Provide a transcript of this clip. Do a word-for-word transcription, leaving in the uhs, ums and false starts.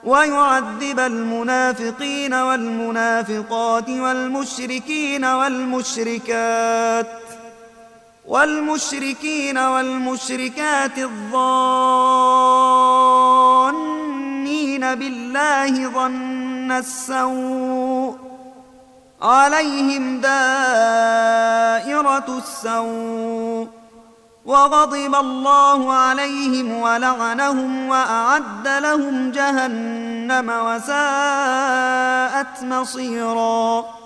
ويعذب المنافقين والمنافقات والمشركين والمشركات والمشركين والمشركات الظانين بالله ظن السوء عليهم دائرة السوء وغضب الله عليهم ولعنهم وأعد لهم جهنم وساءت مصيرا.